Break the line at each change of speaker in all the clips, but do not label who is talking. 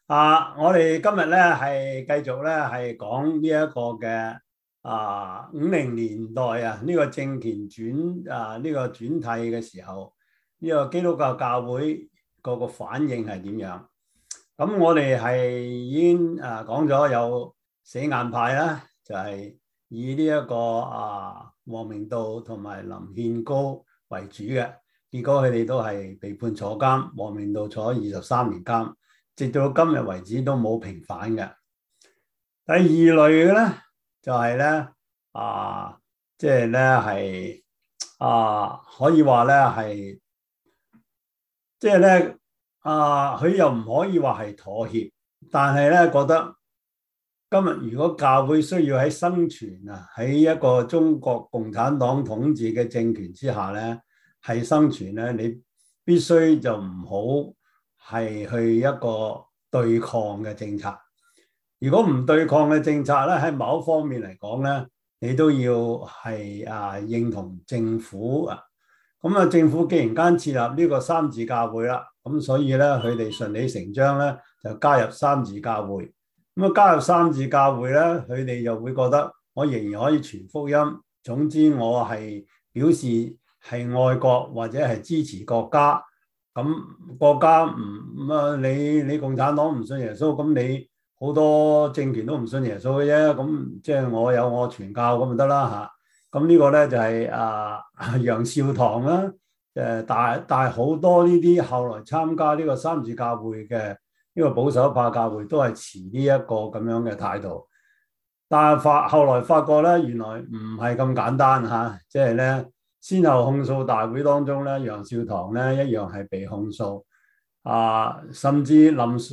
我哋今日咧係繼續咧係講呢一個嘅50年代呢個政權呢個轉替嘅時候，呢個基督教教會個反應係點樣？咁我哋係已經講咗有死硬派啦，就係以呢一個王明道同埋林獻高為主嘅，結果佢哋都係被判坐監，王明道坐23年監。直到今日為止都冇平反嘅。第二類嘅咧就係咧即係咧係可以話咧係即係咧佢又唔可以話係妥協，但係咧覺得今日如果教會需要喺生存喺一個中國共產黨統治嘅政權之下咧係生存咧，你必須就唔好係去一個對抗嘅政策。如果唔對抗嘅政策咧，喺某一方面嚟講咧，你都要係認同政府啊。咁政府既然間設立呢個三自教會啦，咁所以咧佢哋順理成章咧就加入三自教會。咁加入三自教會咧，佢哋就會覺得我仍然可以傳福音。總之我係表示係愛國或者係支持國家。咁國家你共產黨唔信耶穌，咁你好多政權都唔信耶穌嘅啫。咁即係我有我傳教咁就得啦嚇。咁呢個咧就係楊少棠啦。但係好多呢啲後來參加呢個三自教會嘅呢個保守派教會都係持呢一個咁樣嘅態度。但係後來發覺咧，原來唔係咁簡單嚇，即係咧。先後控訴大會當中咧，楊少棠咧一樣係被控訴，甚至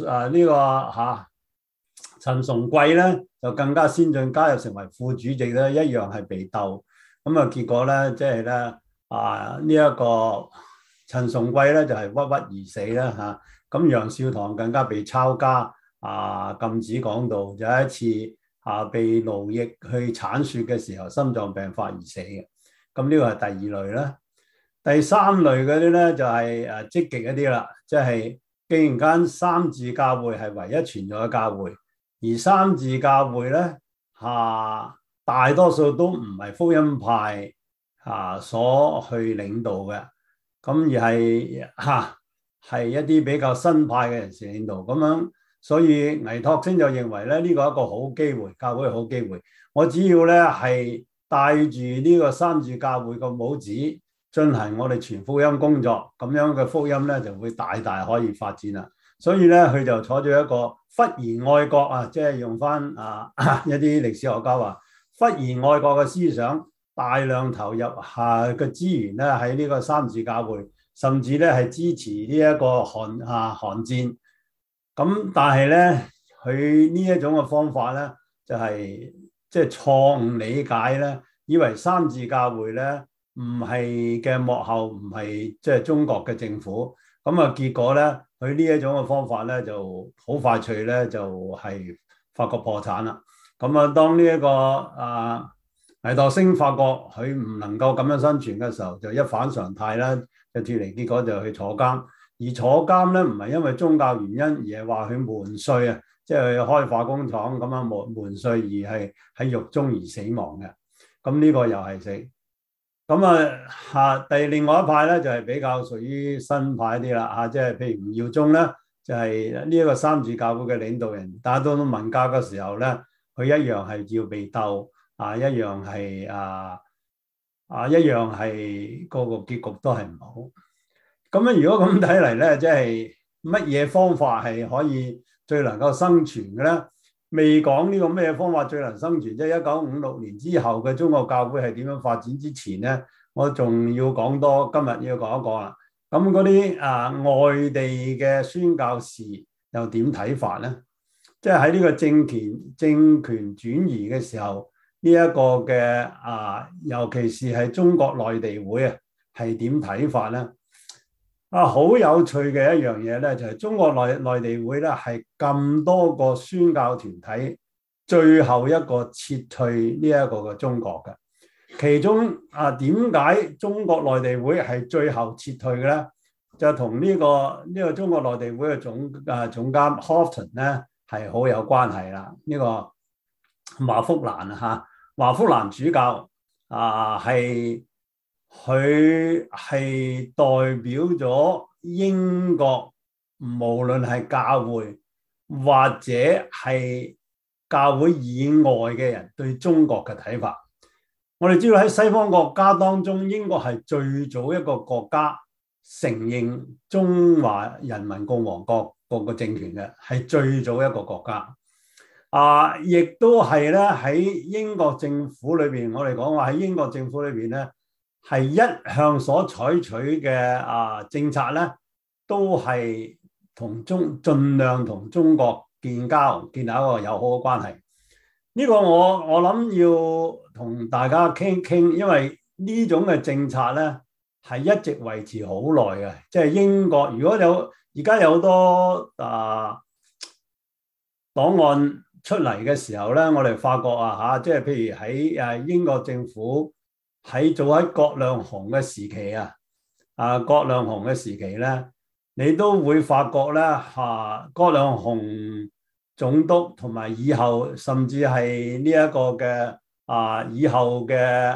陳崇貴咧就更加先進，加入成為副主席咧，一樣係被鬥。結果咧即係咧呢一個陳崇貴咧就係鬱鬱而死啦嚇。咁楊少棠更加被抄家禁止講道，就有一次被奴役去鏟雪嘅時候，心臟病發而死嘅。咁呢個係第二類啦。第三類嗰啲咧就係積極一啲啦，即係既然間三自教會係唯一存在嘅教會，而三自教會咧大多數都唔係福音派所去領導嘅，咁而係一啲比較新派嘅人士領導咁樣，所以倪柝聲就認為咧呢個係一個好機會，教會係好機會。我只要咧係帶住呢個三自教會個帽子進行我哋傳福音工作，咁樣嘅福音咧就會大大可以發展啦。所以咧佢就採取一個忽然愛國即係用翻一啲歷史學家話忽然愛國嘅思想，大量投入嘅資源咧喺呢個三自教會，甚至咧係支持呢一個韓戰。咁但係咧佢呢一種嘅方法咧就係即係錯誤理解咧，以為三自教會咧唔係嘅幕後唔係即係中國嘅政府。結果咧佢呢一種嘅方法咧就好快脆咧就係發覺破產啦。當呢一個倪柝聲發覺佢唔能夠咁樣生存嘅時候，就一反常態啦，就脫離，結果就去坐監。而坐監咧唔係因為宗教原因，而係話佢瞞稅即係開化工廠咁樣瞞稅，而係喺獄中而死亡嘅。咁呢個又係死。另外一派咧就係比較屬於新派啲啦即係譬如吳耀宗咧，就係呢一個三自教會嘅領導人。但係到文革嘅時候咧，佢一樣係要被鬥一樣係一樣係個結局都係唔好。如果咁睇嚟咧，即係乜嘢方法係可以最能夠生存嘅咧？未講呢個咩方法最能生存，即係1956年之後嘅中國教會係點樣發展之前咧，我仲要講多，今日要講一講啦。咁嗰啲外地嘅宣教士又點睇法咧？即係喺呢個政權轉移嘅時候，呢一個嘅尤其是係中國內地會係點睇法咧？好有趣嘅一樣嘢咧，就係中國內地會咧係咁多個宣教團體最後一個撤退呢一個嘅中國嘅。其中點解中國內地會係最後撤退嘅咧？ 就同呢個中國內地會嘅總監 Houghton 咧係好有關係啦。呢個華福蘭華福蘭主教係佢係代表咗英國，無論係教會或者係教會以外嘅人對中國嘅睇法。我哋知道喺西方國家當中，英國係最早一個國家承認中華人民共和國個政權嘅，係最早一個國家。亦都係咧喺英國政府裏邊，我哋講話喺英國政府裏邊咧，係一向所採取嘅政策咧，都係盡量同中國建交，建立一個友好嘅關係。呢個我諗要同大家傾傾，因為呢種嘅政策咧係一直維持好耐嘅。即係英國如果而家有好多檔案出嚟嘅時候咧，我哋發覺即係譬如喺英國政府早喺葛量洪嘅時期葛量洪嘅時期咧，你都會發覺咧葛量洪總督同埋以後甚至係呢一個嘅以後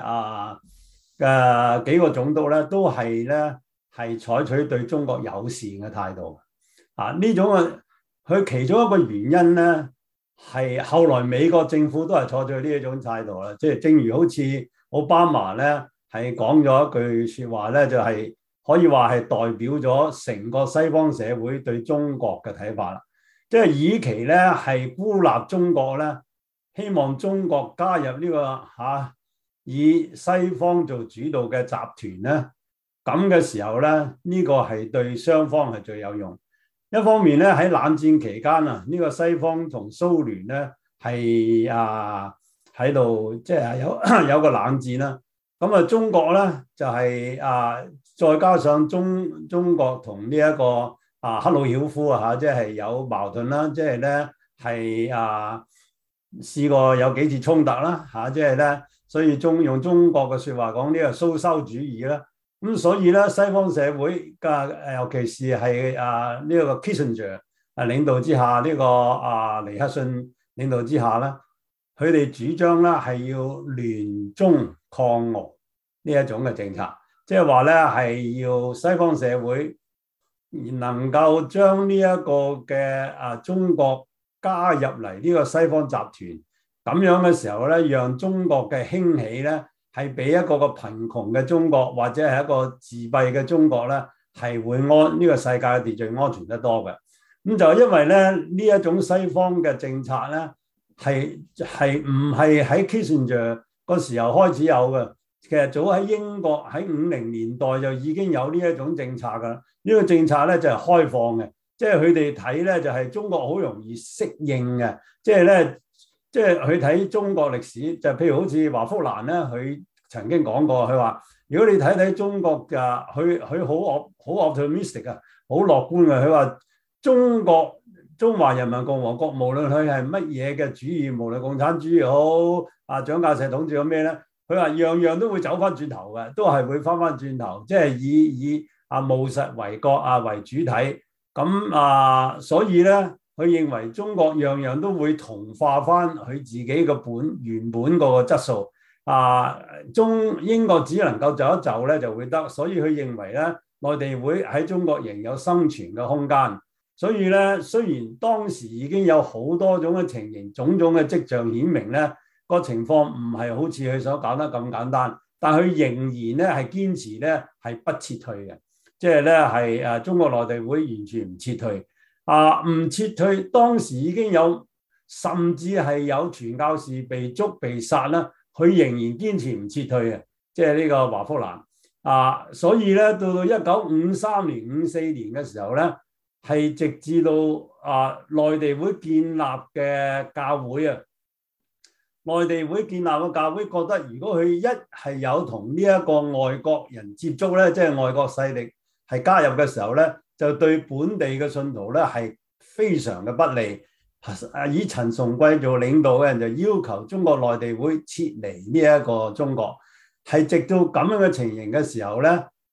嘅幾個總督咧，都係採取對中國友善嘅態度。呢種佢其中一個原因咧，係後來美國政府都係採取呢一種態度啦。即係正如好似奧巴馬咧係講咗一句説話咧，就係可以話係代表咗成個西方社會對中國嘅睇法啦。即係與其咧係孤立中國咧，希望中國加入呢個以西方做主導嘅集團咧，咁嘅時候咧，呢個係對雙方係最有用。一方面咧喺冷戰期間呢個西方同蘇聯咧係喺度即係有個冷戰啦。咁中國咧就係再加上中國同呢一個赫魯曉夫即係有矛盾啦，即係咧係試過有幾次衝突啦即係咧，所以用中國嘅説話講，呢個蘇修主義啦。咁所以咧西方社會尤其是係呢個 Kissinger 領導之下，呢個尼克遜領導之下咧，佢哋主張咧係要聯中抗俄呢一種嘅政策，即係話咧係要西方社會能夠將呢一個嘅中國加入嚟呢個西方集團，咁樣嘅時候咧，讓中國嘅興起咧係比一個貧窮嘅中國或者係一個自閉嘅中國咧係會呢個世界嘅秩序安全得多嘅。咁就因為咧呢一種西方嘅政策咧係唔係喺 Kissinger 嗰時候開始有嘅？其實早喺英國喺50年代就已經有呢一種政策㗎啦。呢個政策咧就係開放嘅，即係佢哋睇咧就係中國好容易適應嘅，即係佢睇中國歷史就譬如好似華福蘭咧，佢曾經講過，佢話如果你睇中國嘅，佢好 optimistic 好樂觀嘅。佢話中華人民共和國無論佢係乜嘢嘅主義，無論共產主義好蔣介石統治咗咩咧，佢話樣樣都會走翻轉頭嘅，都係會翻轉頭，即係以務實為國為主體。咁所以咧，佢認為中國樣樣都會同化翻佢自己嘅原本個質素。英國只能夠就一就咧就會得，所以佢認為咧內地會喺中國仍有生存嘅空間。所以咧，雖然當時已經有好多種嘅情形，種種嘅跡象顯明咧個情況唔係好似佢所講得咁簡單，但佢仍然咧係堅持咧係不撤退嘅，即係咧係中國內地會完全唔撤退。唔撤退，當時已經有甚至係有傳教士被捉被殺啦，佢仍然堅持唔撤退嘅，即係呢個華福蘭。所以咧到1953年、54年嘅時候咧，係直至到內地會建立嘅教會內地會建立嘅教會覺得，如果佢一係有同呢一個外國人接觸咧，即係外國勢力係加入嘅時候咧，就對本地嘅信徒咧係非常嘅不利。以陳崇貴做領導嘅人就要求中國內地會撤離呢一個中國。係直到咁樣嘅情形嘅時候咧，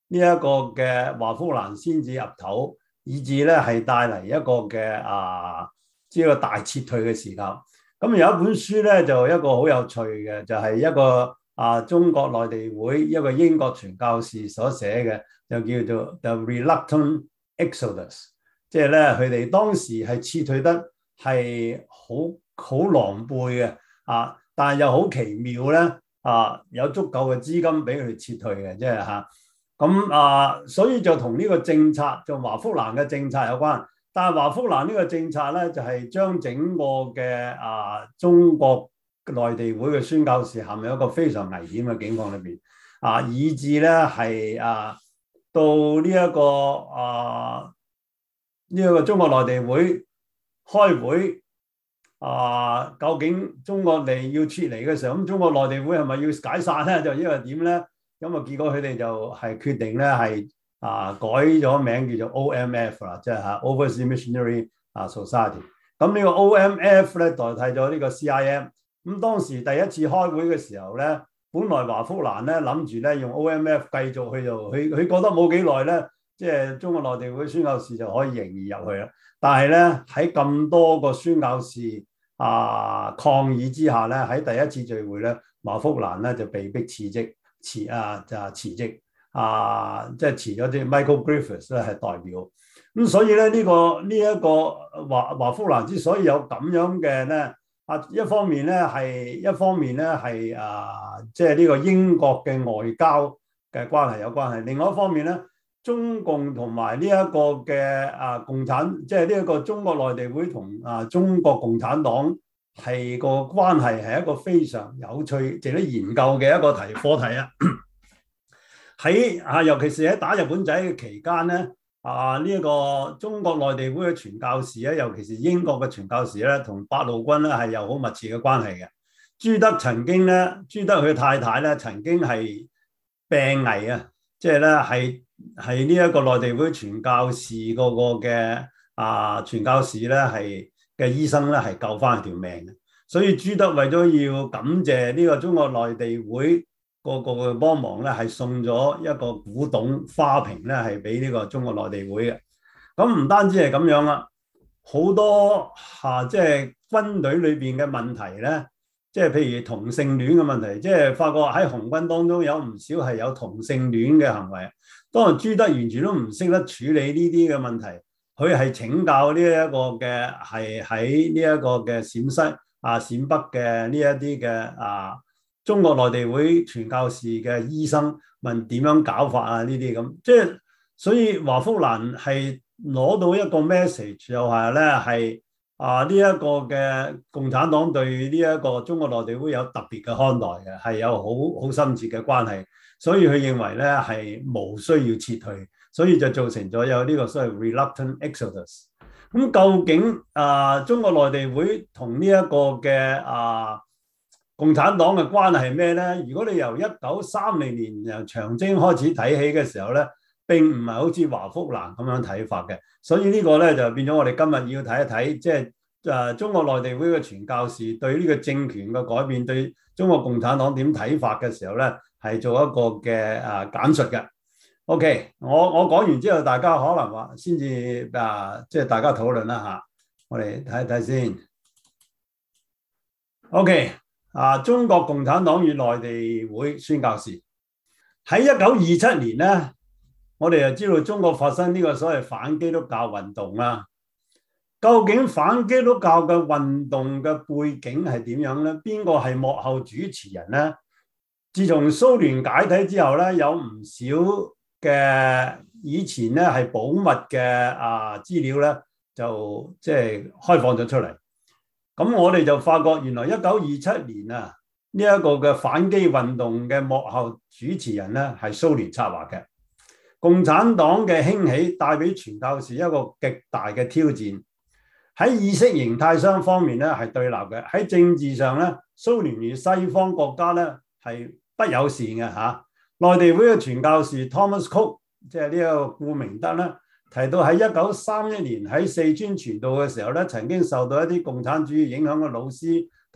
呢一個嘅華福蘭先至入頭，以至咧係帶嚟一個嘅即係個大撤退嘅時間。咁有一本書咧就一個好有趣嘅，就係一個中國內地會一個英國傳教士所寫嘅，就叫做 The Reluctant Exodus， 即係咧佢哋當時係撤退得係好狼狽嘅但係又好奇妙咧有足夠嘅資金俾佢哋撤退嘅，即係咁所以就同呢個政策就華福蘭嘅政策有關。但係華福蘭呢個政策咧，就係將整個嘅中國內地會嘅宣教士陷入一個非常危險嘅境況裏邊以致咧係到呢一個呢一個中國內地會開會究竟中國嚟要撤離嘅時候，咁中國內地會係咪要解散咧？就因為點咧？咁結果佢哋就係決定咧係改咗名叫做 OMF 啦，即係Overseas Missionary Society。咁呢個 OMF 咧代替咗呢個 CIM。咁當時第一次開會嘅時候咧，本來華福蘭咧諗住咧用 OMF 繼續去做，佢覺得冇幾耐咧，即係中國內地會宣教士就可以迎而入去啦。但係咧喺咁多個宣教士抗議之下咧，喺第一次聚會咧，華福蘭咧就被逼辭職，辭職。即係辭咗啲 Michael Griffiths 咧係代表。咁所以咧呢一個華福蘭之所以有咁樣嘅咧一方面咧係即係呢個英國嘅外交嘅關係有關係，另外一方面咧中共同埋呢一個嘅共產，即係呢一個中國內地會同中國共產黨係個關係係一個非常有趣值得研究嘅一個課題啊。喺尤其是喺打日本仔嘅期間咧，呢一個中國內地會嘅傳教士咧，尤其是英國嘅傳教士咧，同八路軍咧係有好密切嘅關係嘅。朱德佢嘅太太咧曾經係病危即係咧係呢一個內地會傳教士嗰個嘅傳教士咧係嘅醫生咧係救翻佢條命嘅。所以朱德為咗要感謝呢個中國內地會個嘅幫忙咧，係送咗一個古董花瓶咧，係俾呢個中國內地會嘅。咁唔單止係咁樣啦，好多即係軍隊裏邊嘅問題咧，即係譬如同性戀嘅問題，即係發覺喺紅軍當中有唔少係有同性戀嘅行為。當然朱德完全都唔識得處理呢啲嘅問題，佢係請教呢一個嘅係喺呢一個嘅陝西陝北嘅呢一啲嘅中國內地會傳教士嘅醫生問點樣搞法呢啲咁，即係所以華福蘭係攞到一個 message， 就係咧係呢一個嘅共產黨對呢一個中國內地會有特別嘅看待嘅，係有好深切嘅關係，所以佢認為咧係無需要撤退，所以就造成咗有呢個所謂 reluctant exodus。咁究竟中國內地會同呢一個嘅共產黨嘅關係係咩咧？如果你由1930年由長征開始睇起嘅時候咧，並唔係好似華福蘭咁樣睇法嘅，所以呢個咧就變咗我哋今日要睇一睇，即係中國內地會嘅傳教士對呢個政權嘅改變，對中國共產黨點睇法嘅時候咧，係做一個嘅簡述嘅。OK， 我講完之後，大家可能話先至即係大家討論啦嚇。我哋睇一睇先。OK。中國共產黨與內地會宣教士喺1927年咧，我哋就知道中國發生呢個所謂反基督教運動啦。究竟反基督教嘅運動嘅背景係點樣咧？邊個係幕後主持人咧？自從蘇聯解體之後咧，有唔少嘅以前咧係保密嘅資料咧，就即係開放咗出嚟。咁我哋就發覺原來1927年呢一個嘅反基運動嘅幕後主持人咧係蘇聯策劃嘅。共產黨嘅興起帶俾傳教士一個極大嘅挑戰。喺意識形態雙方面咧係對立嘅。喺政治上咧，蘇聯與西方國家咧係不友善嘅內地會嘅傳教士 Thomas Cook， 即係呢個顧明德咧，提到喺1931年喺四川傳道嘅時候咧，曾經受到一啲共產主義影響嘅老師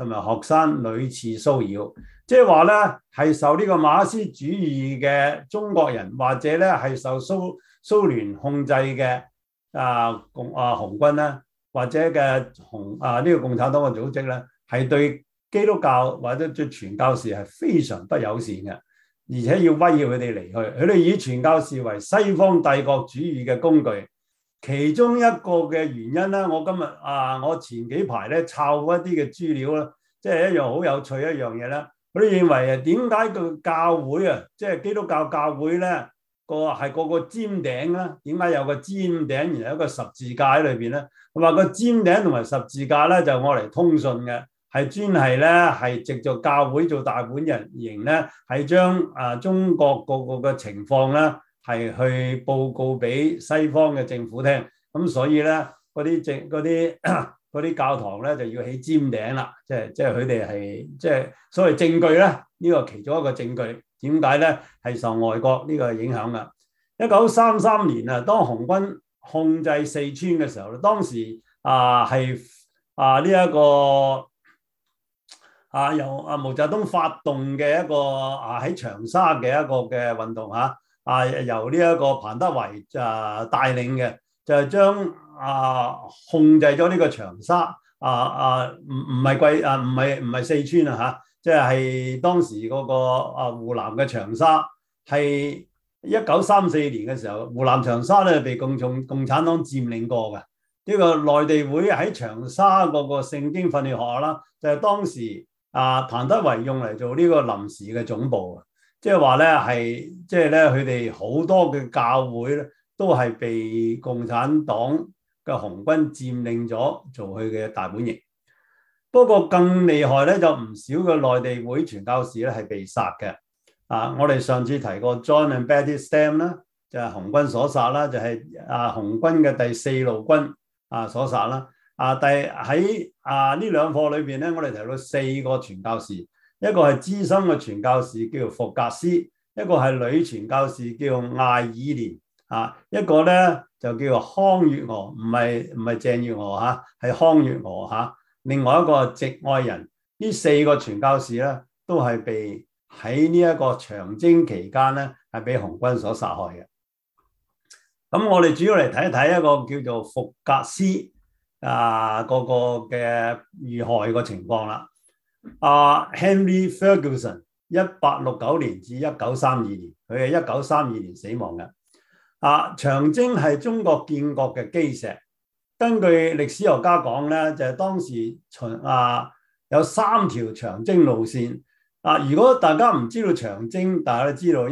同埋學生屢次騷擾，即係話咧係受呢個馬克思主義嘅中國人，或者咧係受蘇聯控制嘅紅軍咧，或者嘅呢個共產黨嘅組織咧，係對基督教或者對傳教士係非常不友善嘅，而且要威脅佢哋離去。佢哋以傳教士為西方帝國主義嘅工具。其中一個嘅原因咧，我今日我前幾排咧抄一啲嘅資料啦，即係一樣好有趣一樣嘢咧。佢哋認為點解個教會啊，即係基督教教會咧個個尖頂啦？點解有個尖頂，然後有一個十字架喺裏邊咧？佢話個尖頂同埋十字架咧就愛嚟通訊嘅，係專係咧係藉助教會做大本營咧，係將中國個嘅情況咧。係去報告俾西方嘅政府聽，咁所以咧嗰啲教堂咧就要起尖頂啦，即係佢哋係即係所謂證據咧，呢個其中一個證據。點解咧係受外國呢個影響噶？1933年啊，當紅軍控制四川嘅時候咧，當時係呢一個由毛澤東發動嘅一個喺長沙嘅一個嘅運動嚇。由呢一個彭德懷帶領嘅，就係將控制咗呢個長沙唔係四川即係當時嗰個湖南嘅長沙，係1934年嘅時候，湖南長沙咧被共產黨佔領過嘅。呢個內地會喺長沙嗰個聖經訓練學校啦，就係當時彭德懷用嚟做呢個臨時嘅總部。即係話咧，即係咧，佢哋好多嘅教會咧，都係被共產黨嘅紅軍佔領咗，做佢嘅大本營。不過更厲害咧，就唔少嘅內地會傳教士咧係被殺嘅。我哋上次提過 John and Betty Stam 啦，就係紅軍所殺啦，就係紅軍嘅第4路軍所殺啦。但係喺呢兩課裏邊咧，我哋提到4個傳教士。一個係資深嘅傳教士叫做福格斯，一個係女傳教士叫做艾爾蓮，一個咧就叫做康月娥，唔係鄭月娥係康月娥另外一個係席愛人。呢4個傳教士咧都係被喺呢一個長征期間咧係俾紅軍所殺害嘅。咁我哋主要嚟睇一睇一個叫做福格斯個嘅遇害個情況啦。Henry Ferguson 1869年至1932年，佢係1932年死亡嘅。長征係中國建國嘅基石。根據歷史學家講咧，就係當時有3條長征路線。如果大家唔知道長征，大家都知道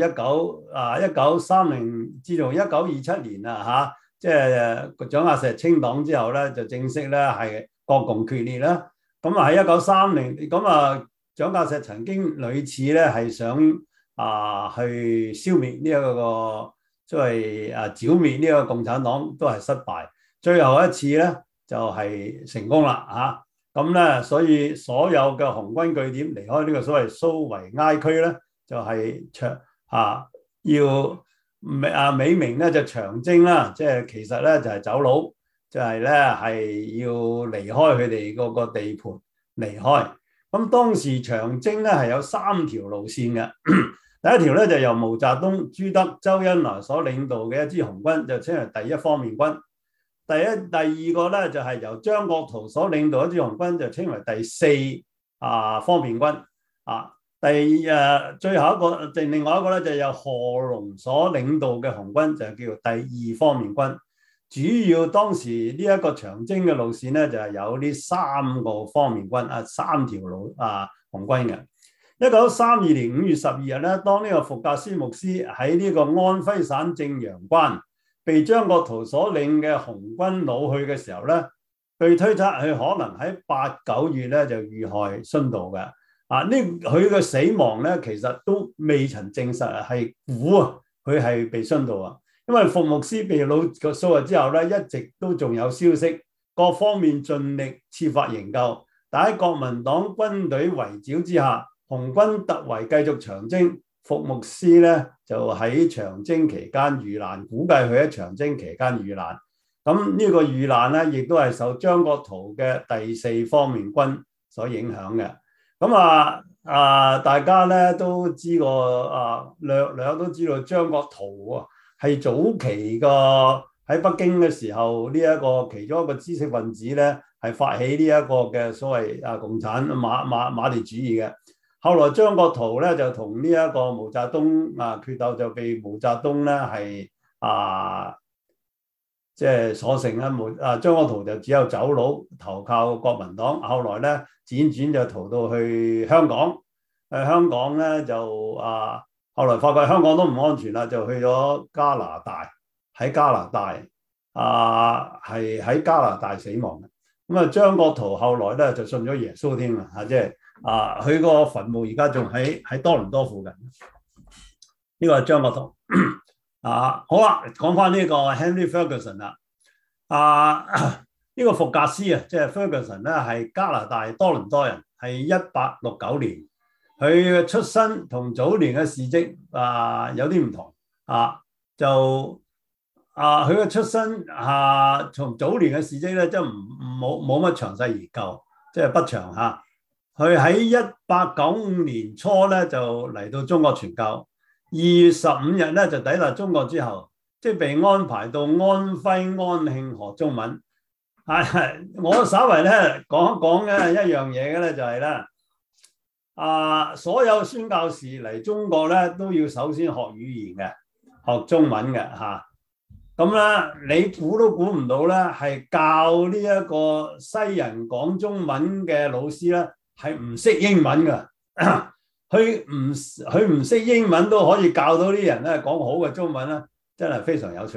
1930至到1927年即係蔣介石清黨之後咧，就正式咧係國共決裂啦。咁喺1930，咁蔣介石曾經屢次咧係想去消滅呢一個即係剿滅呢個共產黨，都係失敗。最後一次咧就係成功啦咁咧，所以所有嘅紅軍據點離開呢個所謂蘇維埃區咧，就係要美名咧就長征啦，即係其實咧就係走佬。就係咧，係要離開佢哋嗰個地盤離開。咁當時長征咧係有3條路線嘅。第一條咧就由毛澤東、朱德、周恩來所領導嘅一支紅軍，就稱為第1方面軍。第二個咧就係由張國燾所領導一支紅軍，就稱為第4方面軍。最後一個另外一個咧就由賀龍所領導嘅紅軍，就叫做第2方面軍。主要當時呢一個長征嘅路線咧，就係有呢3個方面軍3條路紅軍嘅。1932年5月12日咧，當呢個福格斯牧師喺呢個安徽省正陽關被張國燾所領嘅紅軍擄去嘅時候咧，據推測佢可能喺8、9月咧就遇害殉道嘅。佢嘅死亡咧其實都未曾證實，係估佢係被殉道因為福牧師被擄數日之後咧，一直都仲有消息，各方面盡力設法營救，但喺國民黨軍隊圍剿之下，紅軍突圍繼續長征。福牧師咧就喺長征期間遇難，估計佢喺長征期間遇難。咁呢個遇難咧，亦都係受張國燾嘅第4方面軍所影響嘅。咁大家咧都知個略都知道張國燾啊，係早期個喺北京嘅時候，呢一個其中一個知識分子咧，係發起呢一個嘅所謂共產馬列主義嘅。後來張國燾咧就同呢一個毛澤東決鬥，就被毛澤東咧係即係所剩啦。張國燾就只有走佬投靠國民黨，後來咧輾轉就逃到去香港。香港咧就後來發覺香港都唔安全啦，就去咗加拿大。喺加拿大係喺加拿大死亡嘅。咁張國燾後來咧就信咗耶穌添啊！即係佢個墳墓而家仲喺多倫多附近。呢個係張國燾。好啦，講翻呢個 Henry Ferguson 啦。呢個福格斯即係 Ferguson 咧，係加拿大多倫多人，係1869年。佢嘅出身同早年嘅事蹟有啲唔同就佢嘅出身從早年嘅事蹟咧，即係冇乜詳細研究，即係不詳嚇。佢喺1895年初咧就嚟到中國傳教，2月15日咧就抵達中國之後，即係被安排到安徽安慶學中文。我稍微咧講一講嘅一樣嘢嘅咧就係咧。所有宣教士嚟中國咧，都要首先學語言嘅，學中文嘅咁咧，你估都估唔到咧，係教呢一個西人講中文嘅老師咧，係唔識英文嘅。佢唔識英文都可以教到啲人咧講好嘅中文咧，真係非常有趣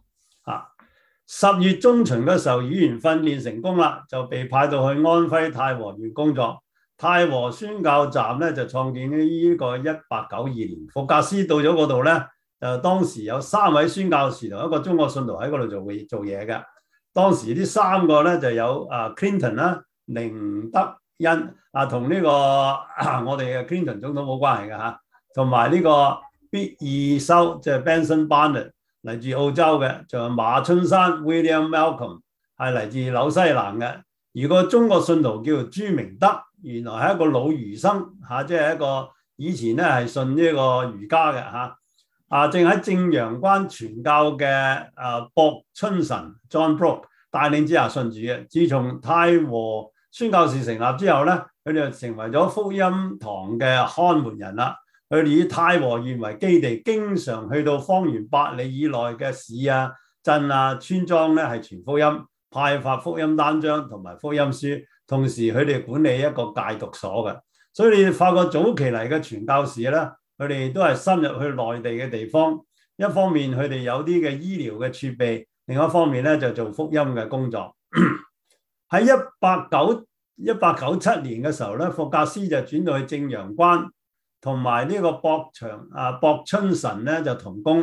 10月中旬嘅時候，語言訓練成功啦，就被派到去安徽太和縣工作。太和宣教站咧就創建於呢個1892年。福格斯到咗嗰度咧，當時有3位宣教士同一個中國信徒喺嗰度做嘢嘅。當時呢3個咧就有Clinton 啦、寧德恩同呢個我哋嘅 Clinton 總統冇關係嘅同埋呢個必二修即係 Benson Barnett 嚟自澳洲嘅，仲有馬春山 William Malcolm 係嚟自紐西蘭嘅。而個中國信徒叫做朱明德，原來係一個老儒生即係一個以前咧係信呢個儒家嘅正喺正陽關傳教嘅博春神 John Brook 帶領之下信主嘅。自從太和宣教士成立之後咧，佢哋就成為咗福音堂嘅看門人啦。佢哋以太和縣為基地，經常去到方圓8里以內嘅市鎮村莊咧係傳福音，派發福音單張同埋福音書，同時佢哋管理一個戒毒所嘅。所以你發覺早期嚟嘅傳教士咧，佢哋都係深入去內地嘅地方。一方面佢哋有啲嘅醫療嘅設備，另一方面咧就做福音嘅工作。喺1897年嘅時候咧，福格斯就轉到去正陽關，同埋呢個博春神咧就同工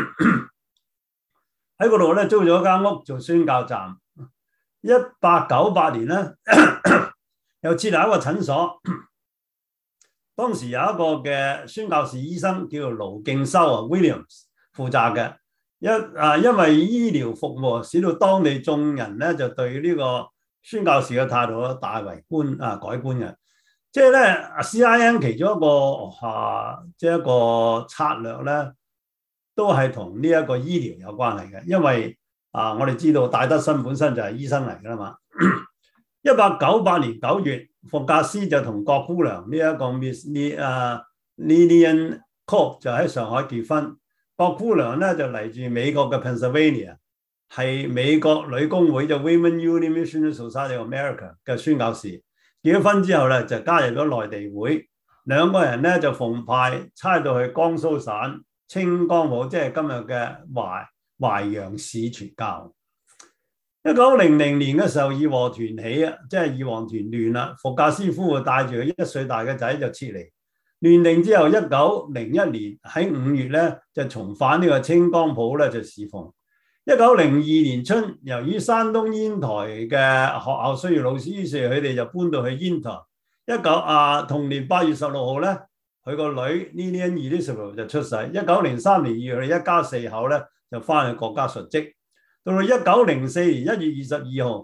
喺嗰度咧租咗間屋做宣教站。1898年咧又設立一個診所，當時有一個嘅宣教士醫生叫做盧敬修Williams 負責嘅。因為醫療服務使到當地眾人咧就對呢個宣教士嘅態度大為改觀嘅。即係咧 CIM 其中一個即係一個策略咧，都係同呢一個醫療有關係嘅。因為我哋知道戴德生本身就係醫生嚟噶啦嘛。1898年9月，福格斯就同郭姑娘呢一個 Miss Lillian Cook 就喺上海結婚。郭姑娘咧就嚟自美國嘅 Pennsylvania， 係美國女工會就 Women Union Missionary Society of America 嘅宣教士。結咗婚之後咧就加入咗內地會，兩個人咧就奉派差到去江蘇省清江浦，即係今日嘅淮陽市傳教。1900年嘅時候，義和團起即係義和團亂啦。福格斯夫婦帶住佢1歲大嘅仔就撤離。亂定之後，1901年喺5月咧就重返呢個清江浦咧就侍奉。1902年春，由於山東煙台嘅學校需要老師，於是佢哋就搬到去煙台。同年8月16號咧，佢個女 Lillian Elizabeth 就出世。1903年2月，佢哋一家4口咧就翻去國家述職。到1904年1月22號，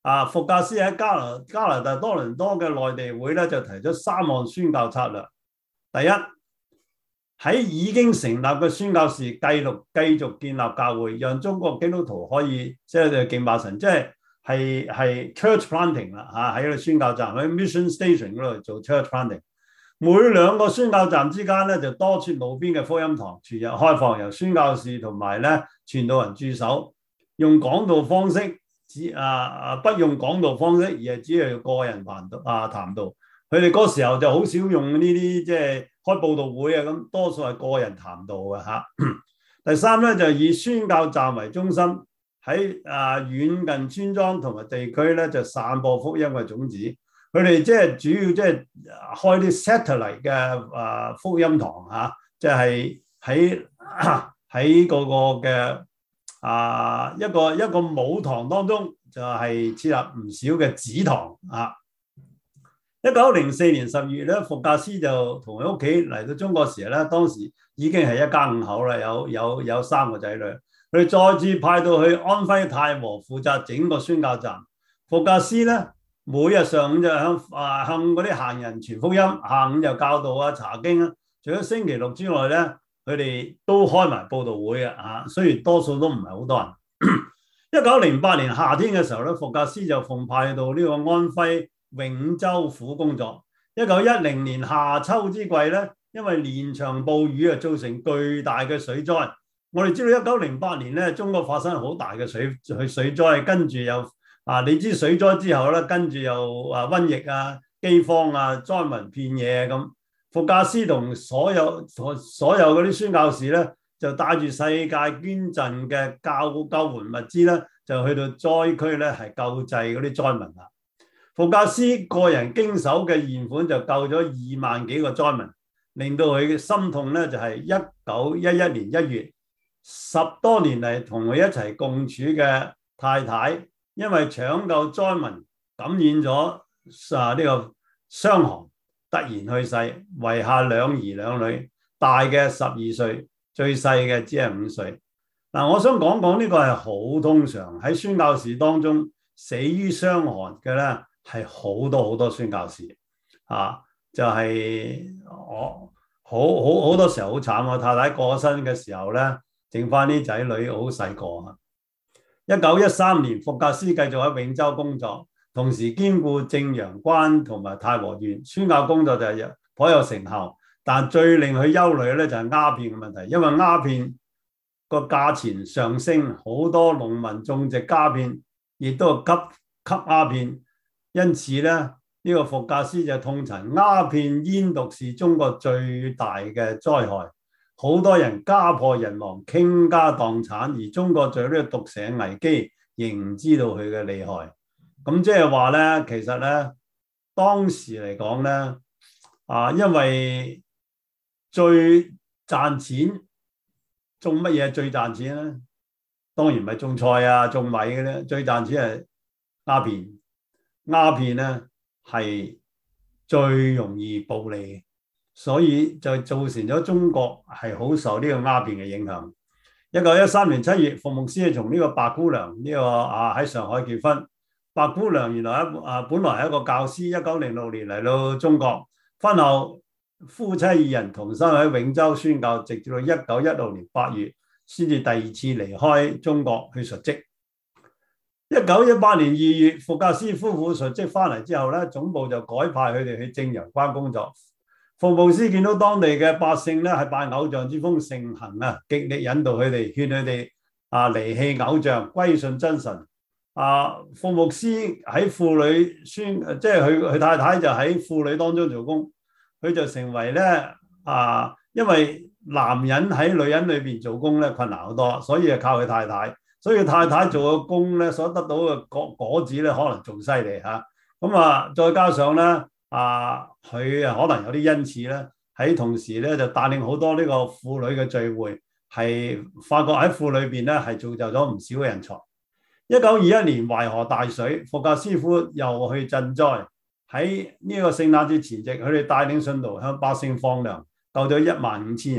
福格斯喺加拿大多倫多嘅內地會咧就提出3項宣教策略。第一，喺已經成立嘅宣教士繼續建立教會，讓中國基督徒可以即係敬拜神，即係 church planting 啦嚇，喺個宣教站喺 mission station 嗰度做 church planting。每2個宣教站之間咧就多設路邊嘅福音堂，全日開放，由宣教士同埋咧傳道人駐守，用講道方式，不用講道方式，而係只係個人談道。佢哋嗰時候就好少用呢啲即係開佈道會啊，咁多數係個人談道嘅嚇。第三咧就以宣教站為中心，喺遠近村莊同埋地區咧就散播福音嘅種子。佢哋即係主要即係開啲 satellite 嘅福音堂嚇，即係喺嗰個嘅一個母堂當中就係設立唔少嘅子堂啊。1904年12月咧，福格斯就同佢屋企嚟到中國時咧，當時已經係一家5口啦，有3個仔女。佢哋再次派到去安徽太和負責整個宣教站。福格斯咧每日上午就向嗰啲行人傳福音，下午就教導查經啊。除咗星期6之外咧，佢哋都開埋佈道會嘅雖然多數都唔係好多人。1908年夏天嘅時候咧，福格斯就奉派到呢個安徽永州府工作。1910年夏秋之季咧，因為連場暴雨造成巨大嘅水災。我哋知道1908年咧，中國發生好大嘅水災，跟住又你知水災之後咧，跟住又瘟疫饑荒災民遍野咁。福格斯同所有嗰啲宣教士咧，就帶住世界捐贈嘅救援物資咧，就去到災區咧，係救濟嗰啲災民啦。福格斯個人經手嘅現款就救咗2萬幾個災民，令到佢嘅心痛咧，就係1911年1月，10多年嚟同佢一齊共處嘅太太，因為搶救災民感染咗呢個傷寒，突然去世，遺下2兒2女，大嘅12歲，最細嘅只係5歲。我想講呢個係好通常喺宣教士當中死於傷寒嘅咧，係好多宣教士就係我好多時候好慘。我太太過身嘅時候咧，剩翻啲仔女好細個。1913年，福格斯繼續喺永州工作，同時兼顧正陽關同埋太和縣宣教工作，就係頗有成效。但最令佢憂慮嘅咧就係鴉片嘅問題，因為鴉片個價錢上升，好多農民種植鴉片，亦都吸鴉片。因此咧，呢個福格斯就痛陳鴉片煙毒是中國最大嘅災害，好多人家破人亡，傾家蕩產，而中國在呢個毒蛇危機仍唔知道佢嘅厲害。咁即係話咧，其實咧當時嚟講咧，因為最賺錢種乜嘢最賺錢咧？當然唔係種菜種米嘅咧，最賺錢係鴉片。鴉片咧係最容易暴利，所以就造成咗中國係好受呢個鴉片嘅影響。1913年7月，馮牧師同呢個白姑娘喺上海結婚。白姑娘原來本來係一個教師，1906年嚟到中國，婚後夫妻2人同生喺永州宣教，直至到1916年8月先至第2次離開中國去述職。1918年2月，福格斯夫婦述職翻嚟之後咧，總部就改派佢哋去正陽關工作。馮牧師見到當地嘅百姓咧係拜偶像之風盛行極力引導佢哋，勸佢哋離棄偶像，歸順真神。馮牧師喺婦女即係佢太太就喺婦女當中做工，佢就成為咧因為男人喺女人裏邊做工咧困難好多，所以就靠佢太太。所以太太做嘅工咧，所得到嘅果子咧，可能仲犀利嚇。再加上咧，佢可能有啲恩賜咧，喺同時咧就帶領好多呢個婦女嘅聚會，係發覺喺婦裏邊咧係造就咗唔少嘅人才。1921年淮河大水，福格斯夫又去賑災。喺呢個聖誕節前夕，佢哋帶領信徒向百姓放糧，救咗15000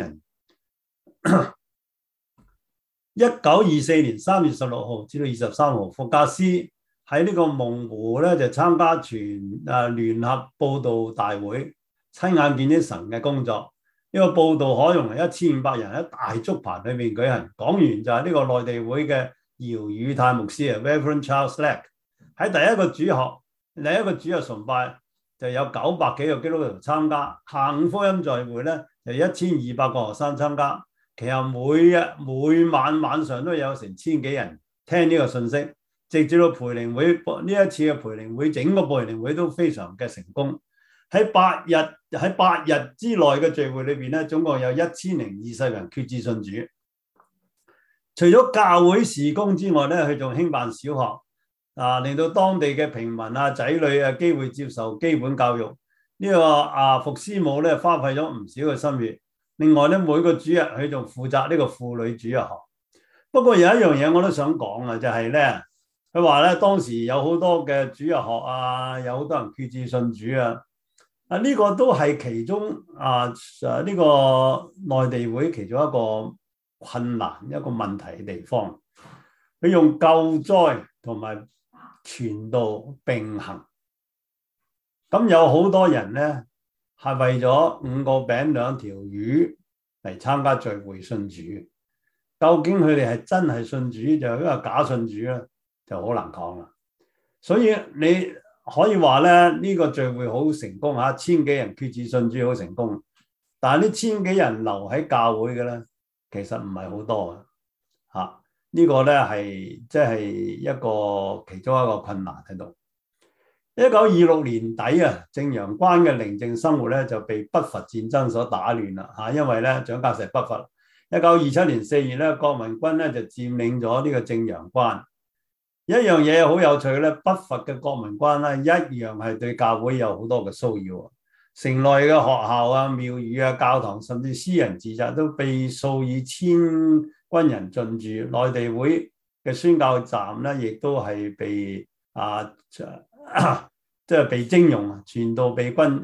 人。1924年3月16號至到23號，福格斯喺呢個夢湖咧就參加聯合佈道大會，親眼見啲神嘅工作。呢個佈道可容1500人喺大竹棚裏面舉行。講完就係呢個內地會嘅姚宇泰牧師啊 ，Reverend Charles Slack 喺第一個主日崇拜就有900幾個基督徒參加，下午福音聚會咧就1200個學生參加。其實每晚晚上都有成1000幾人聽呢個信息，直至到培靈會呢一次嘅培靈會，整個培靈會都非常嘅成功。喺8日之內嘅聚會裏邊咧，總共有1020人決志信主。除咗教會事工之外咧，佢仲興辦小學，令到當地嘅平民仔女機會接受基本教育。呢個福師母咧花費咗唔少嘅心血。另外咧，每個主日佢仲負責呢個婦女主日學。不過有一樣嘢我都想講啊，就係咧，佢話咧當時有好多嘅主日學有好多人決志信主呢個都係其中呢個內地會其中一個困難一個問題嘅地方。佢用救災同埋傳道並行，咁有好多人咧係為咗5個餅2條魚嚟參加聚會信主。究竟佢哋係真係信主，就因為假信主咧，就好難講啦。所以你可以話咧，呢個聚會好成功1000幾人決志信主好成功。但係呢1000幾人留喺教會嘅咧，其實唔係好多呢個咧係即係一個其中一個困難喺度。1926年底正陽關嘅寧靜生活咧就被北伐戰爭所打亂啦因為咧蔣介石北伐。1927年4月咧，國民軍咧就佔領咗呢個正陽關。一樣嘢好有趣咧，北伐嘅國民軍咧一樣係對教會有好多嘅騷擾。城內嘅學校廟宇教堂甚至私人住宅都被數以千軍人進駐。內地會嘅宣教站咧亦都係被即係被徵用，全部被呢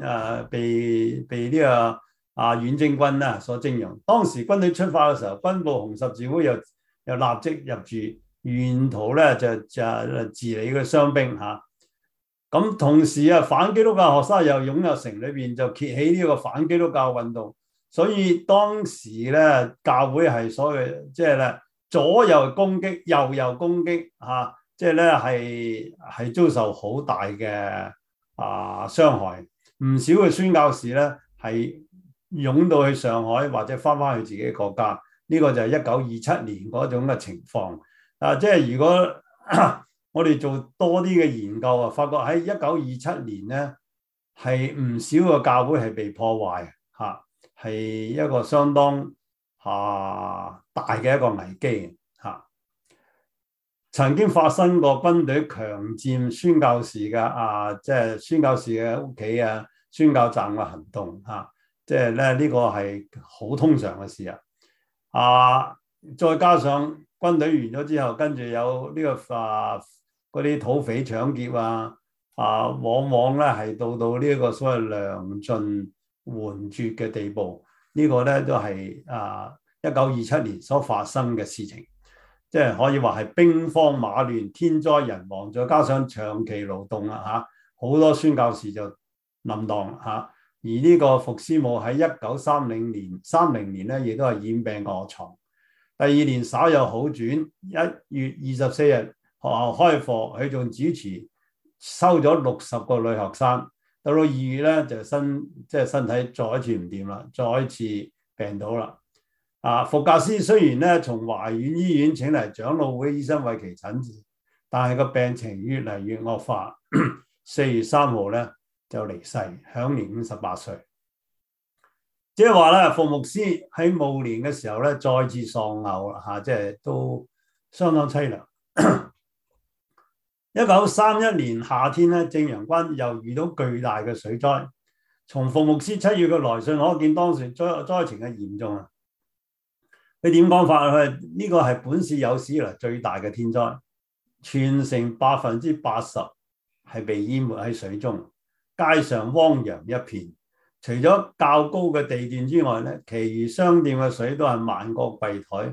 個遠征軍所徵用。當時軍隊出發嘅時候，軍部紅十字會又立即入駐，沿途咧就治理嘅傷兵咁同時反基督教學生又湧入城裏邊，就揭起呢個反基督教運動。所以當時咧教會係所謂即係咧左右攻擊，右攻擊即係咧係遭受好大嘅傷害。唔少嘅宣教士咧係湧到去上海或者翻去自己嘅國家。呢個就係1927年嗰種嘅情況。即係如果我哋做多啲嘅研究發覺喺1927年咧係唔少嘅教會係被破壞係一個相當大嘅一個危機曾經發生過軍隊強佔宣教士嘅即係宣教士嘅屋企宣教站嘅行動即係咧呢個係好通常嘅事再加上軍隊完咗之後，跟住有呢個嗰啲土匪搶劫往往咧係到呢個所謂糧盡援絕嘅地步。呢個咧都係1927年所發生嘅事情，即係可以話係兵荒馬亂、天災人亡，再加上長期勞動好多宣教士就冧檔而呢個福師母喺1930年咧，亦都係染病臥床。第2年稍有好轉，1月24日學校開課，佢仲主持收咗60個女學生。到2月咧就即係身體再一次唔掂啦，再一次病倒啦。福格斯雖然咧從華苑醫院請嚟長老會醫生為其診治，但係個病情越嚟越惡化。4月3號咧就離世，享年58歲。即係話咧，傅牧師喺暮年嘅時候咧，再次喪偶啦即係都相當淒涼。1931年夏天咧，正陽關又遇到巨大嘅水災。從傅牧師7月嘅來信可見，當時災情嘅嚴重佢點講法？佢呢個係本市有史以來最大嘅天災，全城80%係被淹沒喺水中，街上汪洋一片。除咗較高嘅地段之外咧，其餘商店嘅水都係漫過櫃台，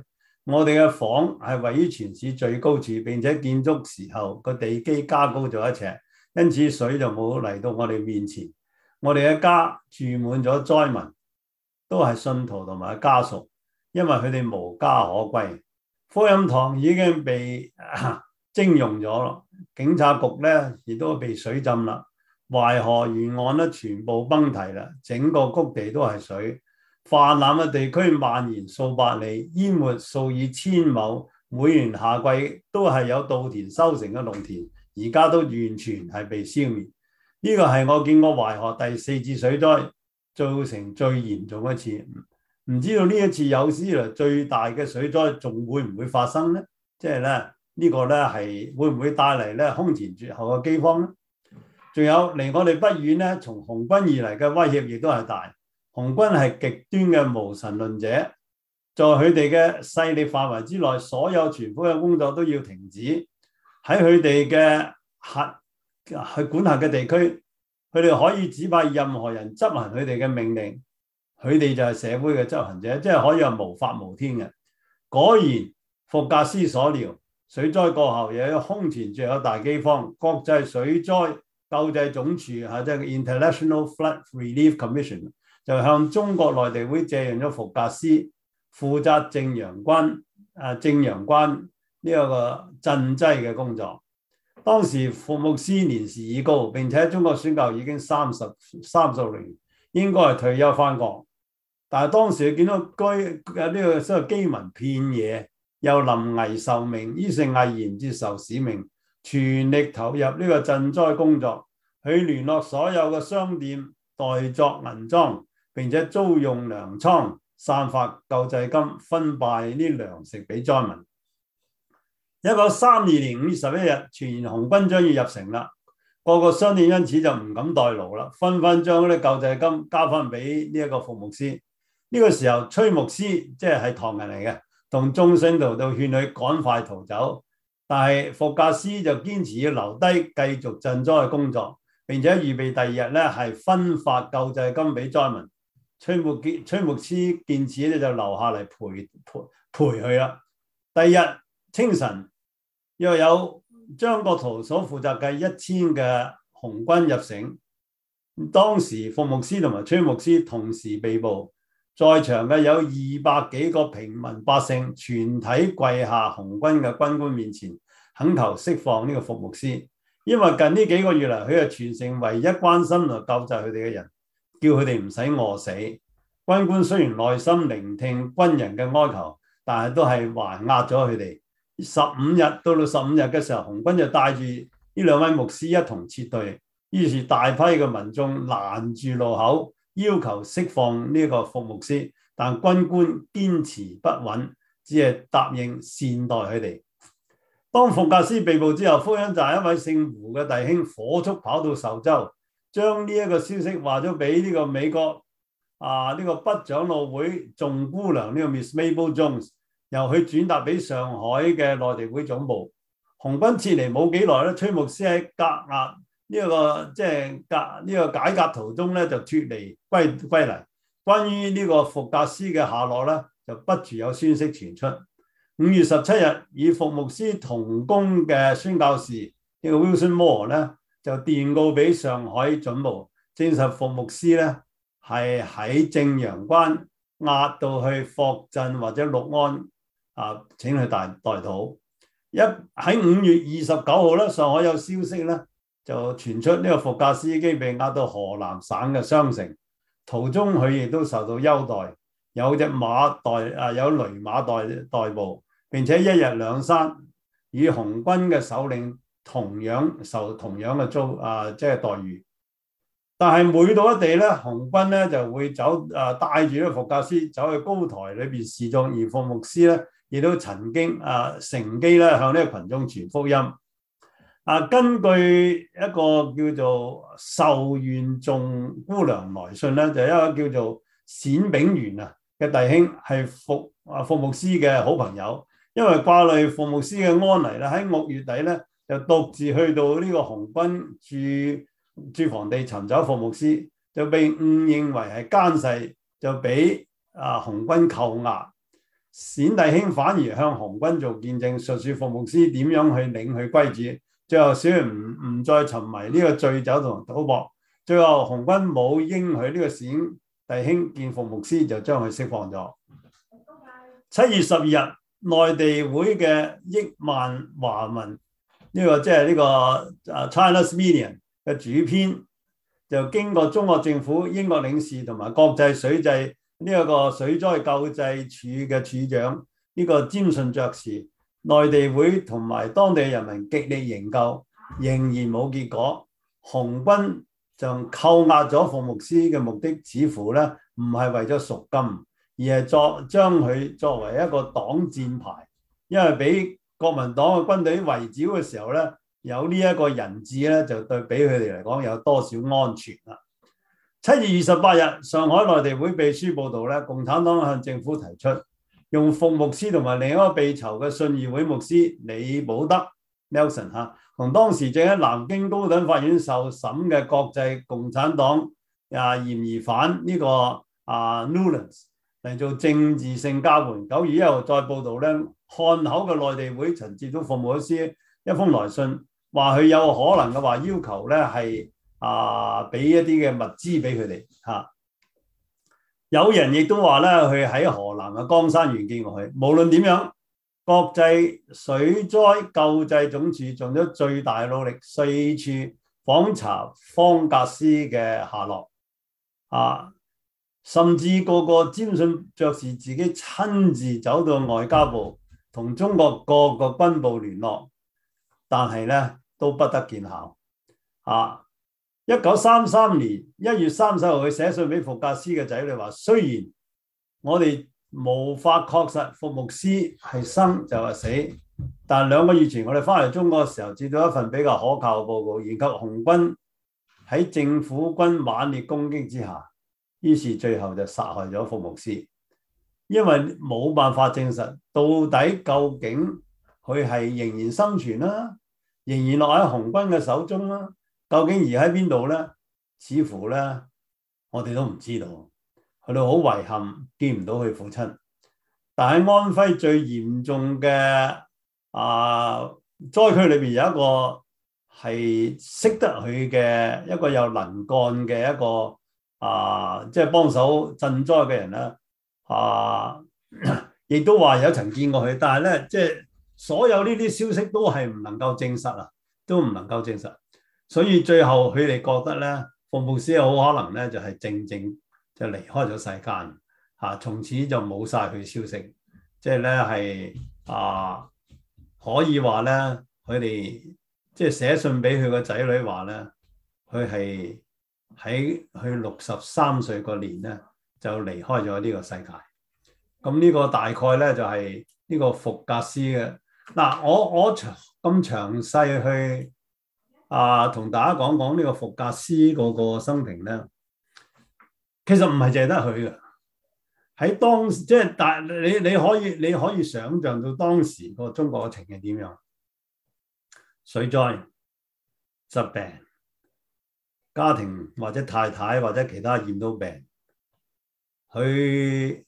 我哋嘅房係位於全市最高處，並且建築時候個地基加高咗1尺，因此水就冇嚟到我哋面前。我哋嘅家住滿咗災民，都係信徒同埋家屬，因為佢哋無家可歸。福音堂已經被徵用咗，警察局咧亦都被水浸啦。淮河沿岸咧全部崩堤啦，整個谷地都係水，泛濫嘅地區蔓延數百里，淹沒數以千畝。每年夏季都係有稻田收成嘅農田，而家都完全係被消滅。呢個係我見過淮河第4次水災造成最嚴重一次。唔知道呢一次有史以來最大嘅水災仲會唔會發生呢？即係咧呢個咧係會唔會帶嚟咧空前絕後嘅饑荒呢？仲有離我哋不遠咧，從紅軍而嚟嘅威脅亦都係大。紅軍係極端嘅無神論者，在佢哋嘅勢力範圍之內，所有傳福音工作都要停止。喺佢哋嘅去管轄嘅地區，佢哋可以指派任何人執行佢哋嘅命令，佢哋就係社會嘅執行者，即係可以話無法無天嘅。果然福格斯所料，水災過後又有空前絕後大饑荒。國際水災救濟總署即係 International Flood Relief Commission 就向中國內地會借用咗福格斯負責正陽關呢個賑災嘅工作。當時傅牧師年事已高，並且中國宣教已經30年，應該係退休返國。但係當時佢見到呢個所謂饑民遍野，又臨危受命，於是毅然接受使命，全力投入呢個賑災工作。佢聯絡所有嘅商店代作銀裝，並且租用糧倉，散發救濟金，分派啲糧食俾災民。1932年5月11日，傳言紅軍將要入城啦，個個商店因此就唔敢代勞啦，紛紛將嗰啲救濟金交翻俾呢一個傅牧師。呢個時候，崔牧師即係唐人嚟嘅，同眾信徒就勸佢趕快逃走，但係福格斯就堅持要留低繼續賑災嘅工作，並且預備第2日咧係分發救濟金俾災民。崔牧師見此咧就留下嚟陪佢啦。第2日清晨，又有張國燾所負責嘅1000嘅紅軍入城。當時傅牧師同埋崔牧師同時被捕，在場嘅有200幾個平民百姓，全體跪下紅軍嘅軍官面前，懇求釋放呢個傅牧師。因為近呢幾個月嚟，佢係全城唯一關心同救濟佢哋嘅人，叫佢哋唔使餓死。軍官雖然耐心聆聽軍人嘅哀求，但係都係還押咗佢哋。15日到到15日嘅時候，紅軍就帶住呢2位牧師一同撤退，於是大批嘅民眾攔住路口，要求釋放呢個傅牧師，但軍官堅持不允，只係答應善待佢哋。當福格斯被捕之後，福音站一位姓胡嘅弟兄火速跑到壽州，將呢一個消息話咗俾呢個美國呢個北長老會眾姑娘呢個 Miss Mabel Jones， 由佢轉達俾上海嘅內地會總部。紅軍撤離冇幾耐咧，崔牧師喺革押呢個解甲途中咧就脫離歸嚟。關於呢個福格斯嘅下落咧，就不住有消息傳出。5月17日，與傅牧師同工嘅宣教士呢個 Wilson Moore 咧就電告俾上海總部，證實傅牧師咧係喺正陽關押到去霍鎮或者六安請佢代禱。喺5月29號咧，上海有消息咧就傳出呢個福格斯已經被押到河南省嘅商城，途中佢亦都受到優待，有隻馬有驢馬代步，並且1日2餐，與紅軍嘅首領受同樣嘅待遇。但係每到一地咧，紅軍咧就會帶住呢個福格斯走去高台裏邊示眾，而傅牧師咧亦都曾經乘機咧向呢個群眾傳福音。根據一個叫做壽元眾姑娘來信咧，就一個叫做冼炳元嘅弟兄係傅牧師嘅好朋友，因為掛慮傅牧師嘅安危咧，喺6月底咧就獨自去到呢個紅軍駐防地尋找傅牧師，就被誤認為係奸細，就俾紅軍扣押。 冼弟兄反而向紅軍做見證，述說服牧師點樣去領佢歸主。最後小人唔再沉迷呢個醉酒同賭博。最後紅軍冇應許呢個冼弟兄見服牧師，就將佢釋放咗。7月12日，內地會嘅億萬華文呢個即係呢個Chinese Medium 嘅主編，就經過中國政府、英國領事同埋國際水濟呢一個水災救濟處嘅處長呢個詹遜爵士，內地會同埋當地人民極力營救，仍然冇結果。紅軍就扣押咗服牧師嘅目的，似乎咧唔係為咗贖金，而係將佢作為一個擋箭牌，因為俾國民黨嘅軍隊圍剿嘅時候咧，有呢一個人質咧，就對俾佢哋嚟講有多少安全啦。7月28日，上海內地會秘書報道咧，共產黨向政府提出用服牧師同埋另一個被囚嘅信義會牧師李寶德 Nelson 同當時正喺南京高等法院受審嘅國際共產黨嫌疑犯呢個Newlands 嚟做政治性交換。9月1日再報道咧，漢口嘅內地會曾接到服牧師一封來信，話佢有可能嘅話要求咧係俾一啲嘅物資俾佢哋嚇。有人亦都話咧，佢喺河南嘅江山縣見過佢。無論點樣，國際水災救濟總署盡咗最大努力，四處訪查方格斯嘅下落甚至個詹遜爵士自己親自走到外交部同中國各個軍部聯絡，但係咧都不得見效。1933年1月30日，佢寫信俾福格斯嘅仔女話：雖然我哋無法確實服牧師係生就係死，但2個月前我哋翻嚟中國嘅時候，接到一份比較可靠嘅報告，言及紅軍喺政府軍猛烈攻擊之下，於是最後就殺害咗服牧師。因為冇辦法證實到底究竟佢係仍然生存啦，仍然落喺紅軍嘅手中啦，究竟移喺邊度咧？似乎咧我哋都唔知道。佢哋好遺憾見唔到佢父親。但喺安徽最嚴重嘅災區裏邊，有一個係識得佢嘅一個有能幹嘅一個即係幫手賑災嘅人啦。亦都話有曾見過佢，但係咧即係所有呢啲消息都係唔能夠證實啊，都唔能夠證實。所以最後佢哋覺得咧，服牧師好可能咧就係靜靜就離開咗世間從此就冇晒佢消息。即係咧係可以話咧，佢哋即係寫信俾佢個仔女話咧，佢係喺佢63歲個年咧就離開咗呢個世界。咁呢個大概咧就係呢個福格斯嘅。我咁詳細去同大家講講呢個福格斯嗰個生平咧，其實唔係淨係得佢嘅。喺當時即係但你可以想象到當時個中國嘅情形點樣？水災、疾病、家庭或者太太或者其他染到病，佢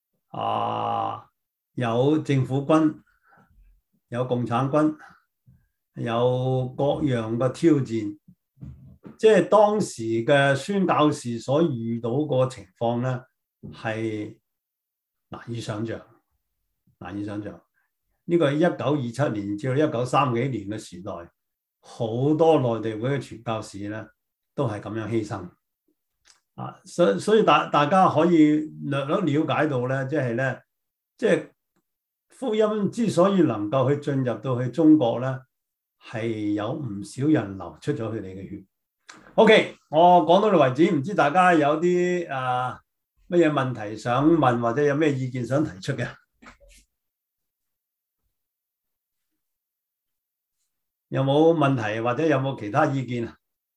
有政府軍，有共產軍，有各樣嘅挑戰。即係當時嘅宣教士所遇到個情況咧，係難以想象。呢個係1927年至到1930幾年嘅時代，好多內地會嘅傳教士咧都係咁樣犧牲。所以大家可以略略了解到咧，即係福音之所以能夠去進入到去中國咧，係有唔少人流出咗佢哋嘅血。OK， 我講到呢度為止，唔知大家有啲乜嘢問題想問，或者有咩意見想提出嘅？有冇問題或者有冇其他意見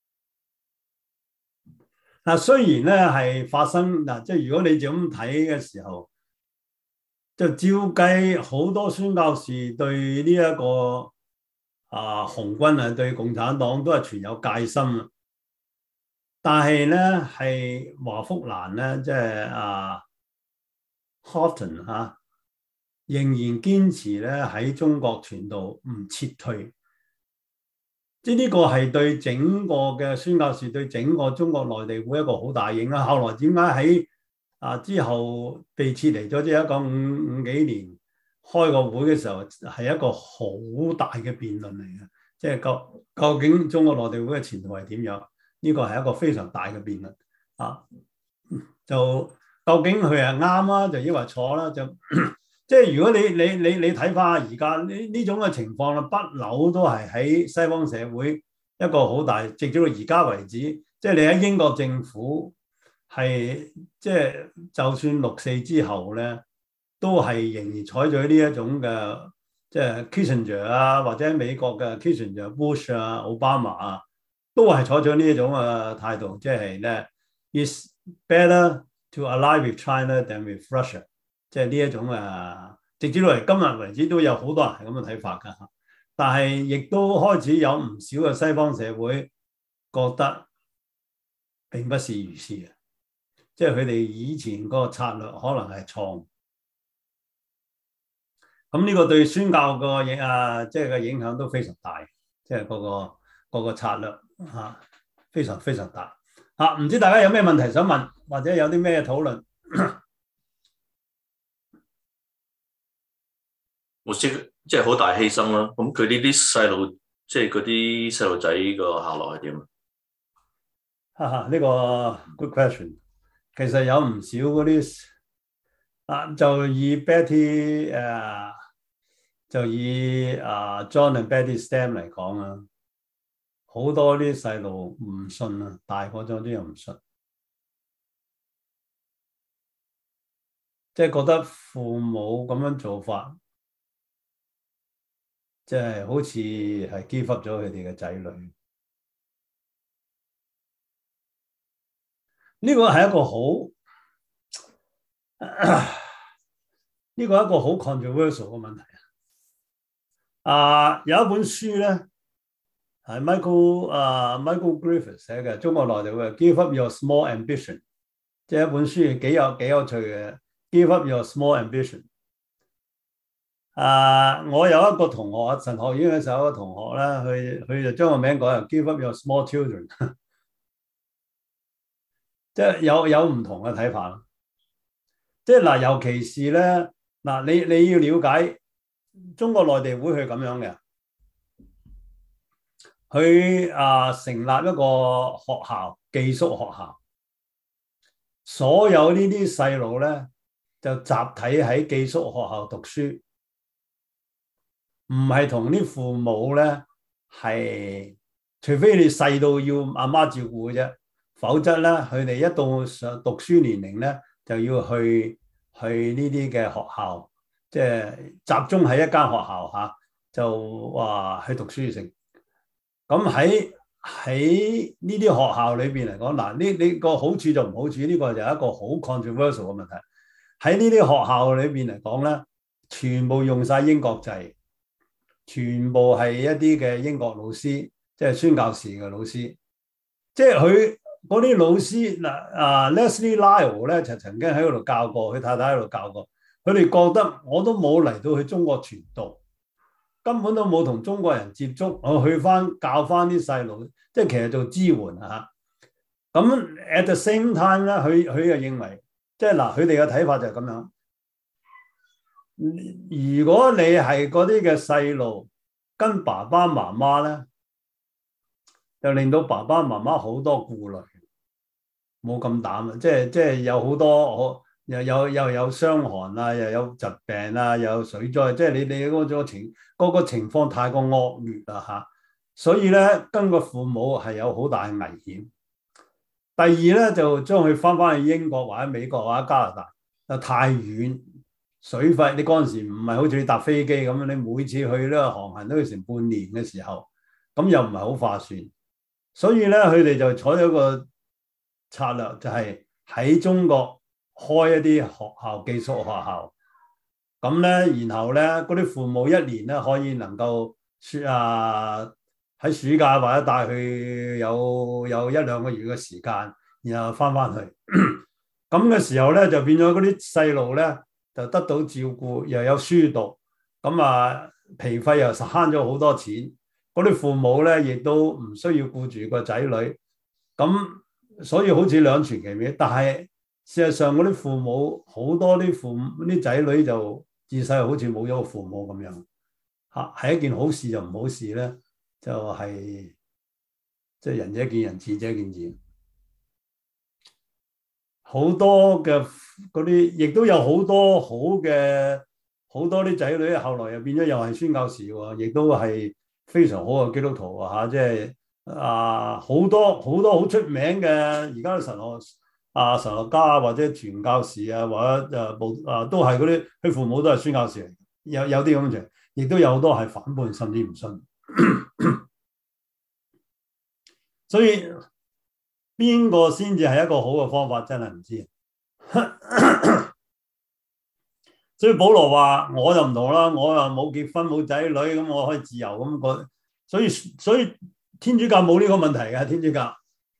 啊？雖然咧係發生即係如果你就咁睇嘅時候，就照計好多宣教士對呢一個紅軍對共產黨都係存有戒心啊。但係咧係華福蘭咧，即係Houghton 仍然堅持咧喺中國傳道唔撤退，即係呢個係對整個嘅宣教士對整個中國內地會一個好大影響。後來點解喺之後被撤離咗，即係1955幾年開個會嘅時候，係一個好大嘅辯論嚟嘅，即係究竟中國內地會嘅前途係點樣？呢個係一個非常大嘅辯論啊！就究竟佢係啱啊，就抑或錯啦？就即係如果你睇翻而家呢種嘅情況啦，不嬲都係喺西方社會一個好大，直至到而家為止，即係你喺英國政府係即係就算6·4之後咧，都係仍然採取呢一種嘅，即係 Kissinger 啊，或者美國嘅 Kissinger、Bush 啊、奧巴馬啊，都係採取呢一種嘅態度，即係咧 It's better to ally with China than with Russia。即係呢一種直至到嚟今日為止都有好多人係咁嘅睇法㗎，但係亦都開始有唔少嘅西方社會覺得並不是如此嘅，即係佢哋以前個策略可能係錯。咁呢個對宣教個即係個影響都非常大，即係嗰個策略非常非常大唔知大家有咩問題想問，或者有啲咩討論？
我識即係好大犧牲啦。咁佢呢啲細路，即係嗰啲細路仔個下落係點
啊？呢個 good question。其實有唔少嗰啲就以 Betty 就以John and Betty Stam 嚟講啊，好多啲細路唔信啊，大個咗啲又唔信，即係覺得父母咁樣做法，即係好似係 give up 咗佢哋嘅仔女。呢個係一個好 controversial 嘅問題有一本書咧係 Michael Griffiths 寫嘅，中國內地會 Give up your small ambition， 即係一本書幾有趣嘅 Give up your small ambition。我有一個同學神學院嘅時候，有一個同學咧，佢就將個名改為 Give up your small children。即係有唔同嘅睇法，即係尤其是咧你要了解中國內地會係咁樣嘅，佢成立一個學校，寄宿學校，所有呢啲細路咧就集體喺寄宿學校讀書，唔係同啲父母咧係，除非你細到要阿媽照顧嘅啫。否則咧，佢哋一到上讀書年齡咧，就要去呢啲嘅學校，即係集中喺一間學校就話去讀書成。咁喺呢啲學校裏邊嚟講，呢個好處就唔好處，呢個就係一個好 controversial 嘅問題。喺呢啲學校裏邊嚟講咧，全部用晒英國制，全部係一啲嘅英國老師，即係宣教士嘅老師，即係佢。嗰啲老師Leslie Lyle 咧就曾經喺嗰度教過，佢太太喺度教過，佢哋覺得我都冇嚟到去中國傳道，根本都冇同中國人接觸，我去翻教翻啲細路，即係其實做支援咁 at the same time 咧，佢又認為，即係佢哋嘅睇法就係咁樣。如果你係嗰啲嘅細路跟爸爸媽媽咧，就令到爸爸媽媽好多顧慮。冇咁膽啊！即係有好多又有傷寒又有疾病又有水災，即係你嗰個情況太過惡劣啦所以咧，跟個父母係有好大嘅危險。第二咧，就將佢翻去英國或者美國或者加拿大，就太遠，水費你嗰陣時唔係好似你搭飛機咁樣，你每次去呢個航行都要成半年嘅時候，咁又唔係好划算。所以咧，佢哋就採咗個策略，就係喺中國開一啲學校，寄宿學校，咁咧，然後咧嗰啲父母一年咧可以能夠喺暑假或者帶佢有1-2個月嘅時間，然後翻去。咁嘅時候咧就變咗嗰啲細路咧就得到照顧，又有書讀，咁啊皮費又慳咗好多錢。嗰啲父母咧亦都唔需要顧住個仔女，咁所以好似兩全其美。但係事實上嗰啲父母好多啲仔女就自細好似冇咗個父母咁樣嚇，係一件好事就唔好事咧，就係即係仁者見仁，智者見智。好多嘅嗰啲，亦都有好多好多啲仔女，後來又變咗又係宣教士喎，亦都係非常好嘅基督徒啊！嚇，即係好多好出名嘅而家神學家或者傳教士啊，或者都係嗰啲佢父母都係宣教士嚟，有啲咁嘅，亦都有好多係反叛甚至唔信，所以。邊個先至係一個好嘅方法，真係唔知。所以保羅話：我就唔同啦，我又冇結婚冇仔女，咁我可以自由咁。所以天主教冇呢個問題嘅，天主教。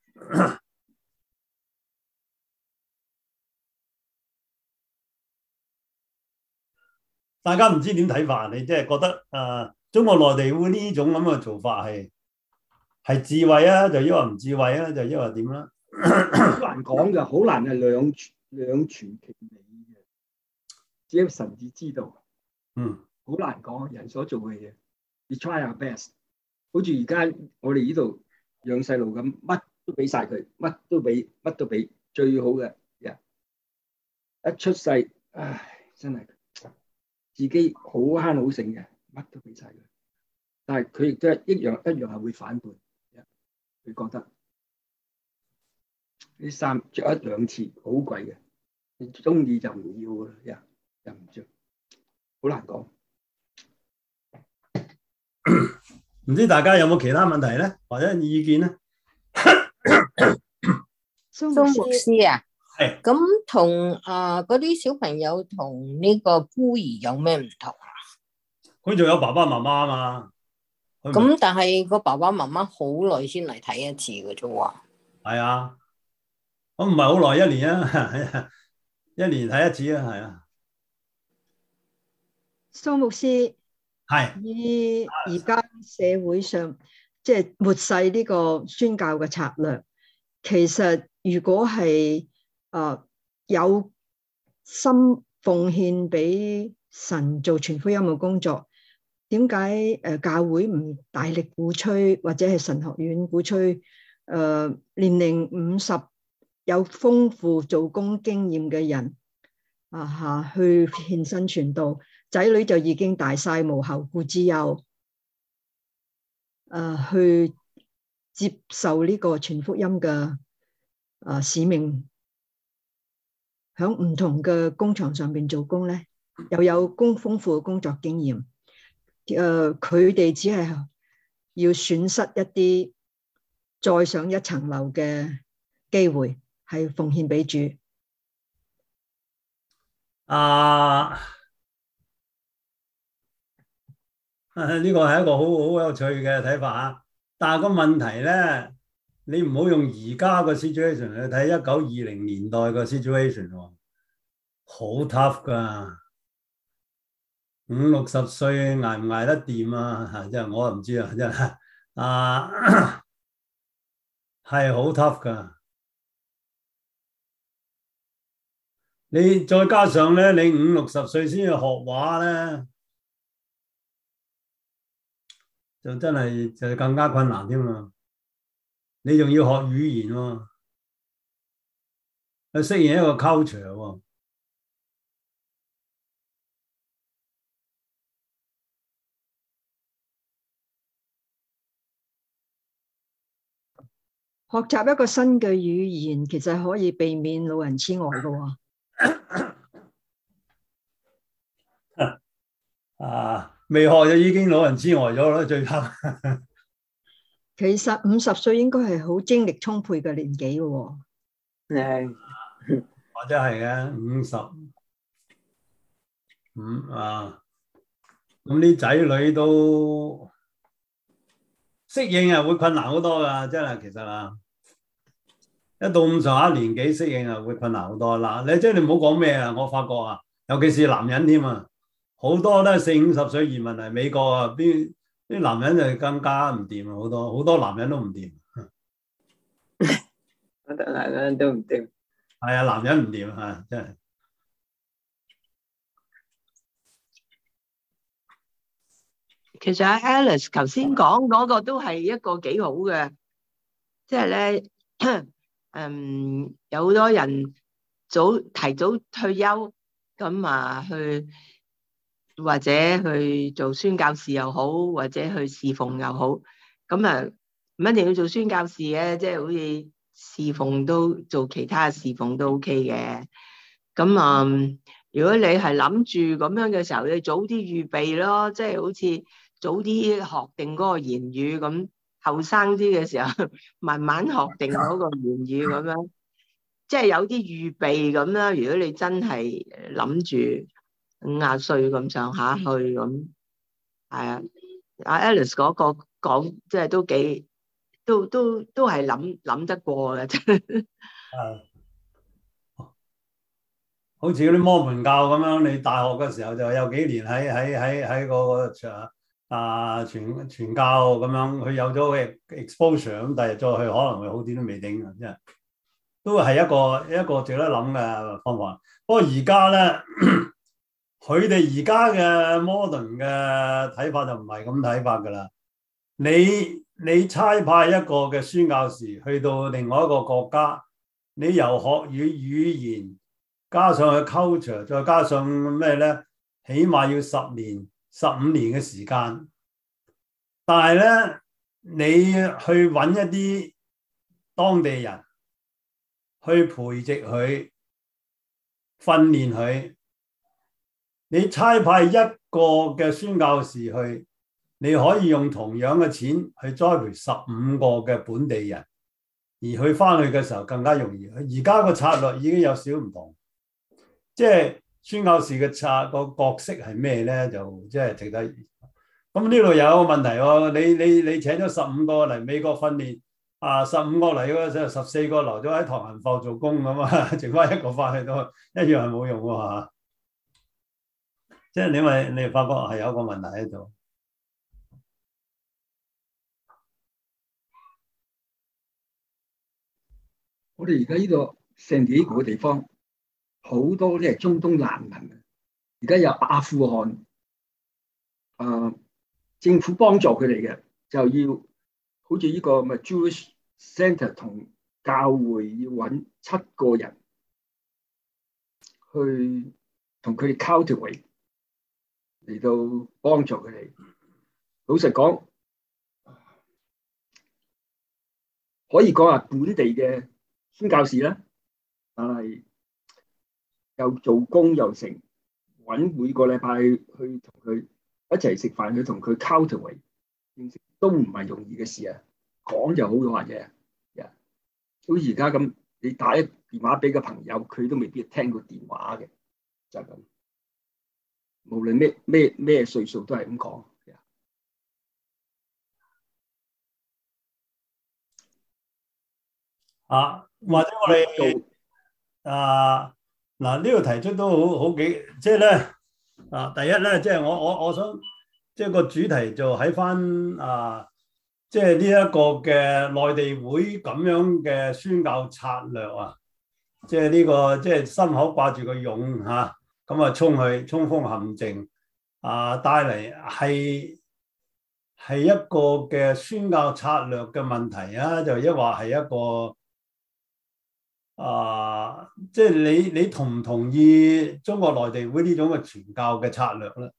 大家唔知點睇法，你即係覺得中國內地會呢種咁嘅做法係智慧啊，就抑或唔智慧啊，就抑或點啦？
好難講嘅，好難係兩全其美嘅，只有神至知道。好難講，人所做嘅嘢。We try our best。好似而家我哋呢度養細路咁，乜都俾晒佢，乜都俾，最好嘅人。一出世，唉，真係自己好慳好省嘅，乜都俾晒佢。但係佢亦都一樣係會反叛。佢覺得啲衫着一兩次好貴嘅，你中意就唔要噶啦，又唔着，好難講。
唔知大家有冇其他問題咧，或者意見咧？
蘇牧師啊，
係
咁同嗰啲小朋友同呢個孤兒有咩唔同啊？
佢仲有爸爸媽媽啊嘛。
咁但係個爸爸媽媽好耐先嚟睇一次嘅啫喎。
係啊，咁唔係好耐，一年啊，一年睇一次啊，係啊。
蘇牧師，
係
以而家社會上即係末世呢個宣教嘅策略，其實如果係有心奉獻俾神做傳福音嘅工作，點解教會唔大力鼓吹，或者係神學院鼓吹年齡50有豐富做工經驗嘅人去獻身傳道，仔女就已經大晒無後顧之憂，去接受呢個傳福音嘅使命，喺唔同嘅工場上邊做工咧，又有豐富嘅工作經驗。佢哋只係要損失一啲再上一層樓嘅機會，係奉獻俾主。
呢個係一個好有趣嘅睇法啊！但係個問題咧，你唔好用而家個 situation 去睇1920年代個 situation 喎，好 tough 噶。50、60歲捱唔捱得掂啊？真係我又唔知啊！真係係好 tough 噶。你再加上咧，你50、60歲先去學畫咧，就真係就更加困難添嘛。你仲要學語言喎，去適應一個 culture 喎。
學習一個新嘅語言，其實可以避免老人痴呆嘅喎。
未學就已經老人痴呆咗啦，最怕。
其實50歲應該係好精力充沛嘅年紀嘅喎。
或者係嘅55咁啲仔女都適應啊，會困難好多噶，真係其實啊，一到咁上下年紀適應啊，會困難好多。嗱，你即係你唔好講咩啊，我發覺啊， 尤其是男人添啊，好多咧40-50歲移民嚟美國啊，啲男人就更加唔掂啊，好多男人都唔掂。
好多男人都唔掂。
係啊，男人唔掂啊，真係。
其實阿 Alice 頭先講嗰個都係一個幾好嘅，即係咧，有好多人提早退休，咁啊去或者去做宣教士又好，或者去侍奉又好，咁啊唔一定要做宣教士嘅，即係好似侍奉都做其他嘅侍奉都 OK 嘅。咁啊，如果你係諗住咁樣嘅時候，你早啲預備咯，即係好似早啲學定嗰個言語咁，後生啲嘅時候慢慢學定嗰個言語咁樣，即係有啲預備咁啦。如果你真係諗住50歲咁上下去咁，係啊，阿 Alice 嗰個講即係都係諗得過嘅，真係。
好似嗰啲摩門教咁樣，你大學嘅時候就有幾年喺個傳教咁樣，佢有咗 exposure， 咁第日再去可能會好啲都未定啊！真係都係一個值得諗嘅方法。不過而家咧，佢哋而家嘅 modern 嘅睇法就唔係咁睇法噶啦。你差派一個嘅宣教士去到另外一個國家，你由學語言加上去 culture， 再加上咩咧？起碼要10年、15年嘅時間。但係咧，你去揾一啲當地人去培植佢、訓練佢。你差派一個嘅宣教士去，你可以用同樣嘅錢去栽培15個嘅本地人，而去翻去嘅時候更加容易。而家個策略已經有少唔同，即係宣教士嘅個角色係咩咧？就即係值得。咁呢度有一個問題喎，你請咗15個嚟美國訓練，15個嚟嗰陣14個留咗喺唐人埠做工咁啊，剩翻1個翻去都一樣係冇用喎。即係你發覺係有一個問題喺度。
我哋而家呢個聖地呢個地方好多都係中東難民，而家有阿富汗，政府幫助佢哋嘅，就要好似呢個咪 Jewish Center 同教會要揾7個人去同佢哋 cultivate 嚟到幫助佢哋。老實講，可以講係本地嘅宣教士啦，但係又做工又成，揾每個禮拜去同佢一齊食飯，去同佢 cultivate 認識都唔係容易嘅事啊！講就好嘅話啫，好似而家咁，你打一電話俾個朋友，佢都未必聽過電話嘅，就係咁。無論咩歲數都係咁講。
或者我哋嗱呢度提出都好幾，即係咧第一咧，即係我想即係個主題就喺翻即係呢一個嘅內地會咁樣嘅宣教策略啊，即係呢個即係心口掛住個勇嚇，咁啊衝鋒陷陣帶嚟係一個嘅宣教策略嘅問題啊，就一話係一個。即係你同唔同意中國內地會呢種嘅傳教嘅策略咧？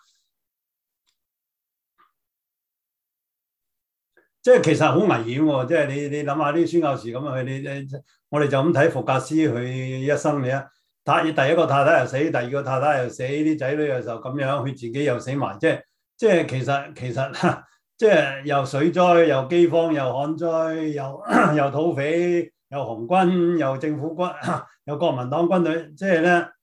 即係其實好危險喎！即係你諗下啲宣教士咁啊，我哋就咁睇福格斯佢一生嘅第一個太太又死，第二個太太又死，啲仔女又就咁樣，佢自己又死埋，即係其實即係又水災又饑荒又旱災又土匪。有紅軍，有政府軍，有國民黨軍隊，即係咧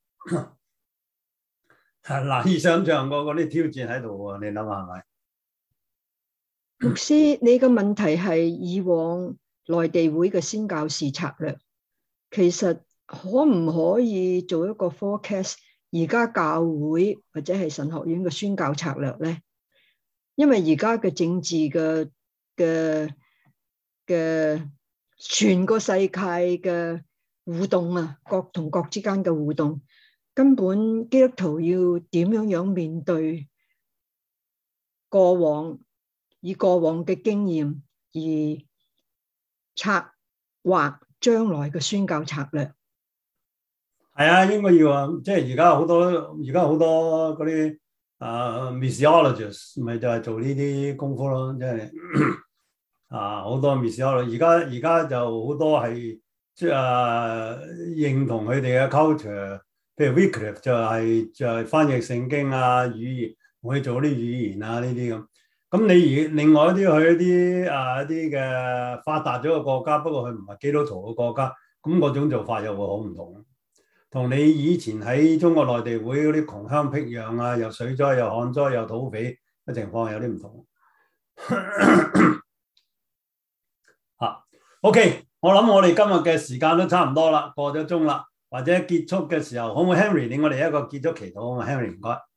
難以想象過嗰啲挑戰喺度喎。你諗下係咪？
牧師，你嘅問題係以往內地會嘅宣教士策略，其實可唔可以做一個 forecast？ 而家教會或者係神學院嘅宣教策略咧？因為而家嘅政治嘅全個世界嘅互動啊，國同國之間嘅互動，根本基督徒要點樣面對以過往嘅經驗而策劃將來嘅宣教策略。
係啊，應該要啊，即係而家好多嗰啲missiologists 咪就係做呢啲功夫咯，即係好多 missiologists，而家就好多係即係認同佢哋嘅 culture， 譬如 Wycliffe 就係翻譯聖經啊，語言我去做啲語言啊呢啲咁。咁你另外一啲去一啲嘅發達咗嘅國家，不過佢唔係基督徒嘅國家，咁嗰種做法又會好唔同。同你以前喺中國內地會嗰啲窮鄉僻壤啊，又水災又旱災又土匪嘅情況有啲唔同。OK， 我諗我哋今日嘅時間都差唔多啦，過咗鐘啦，或者結束嘅時候，可唔可以 Henry 令我哋一個結束祈禱啊？ Henry 唔該。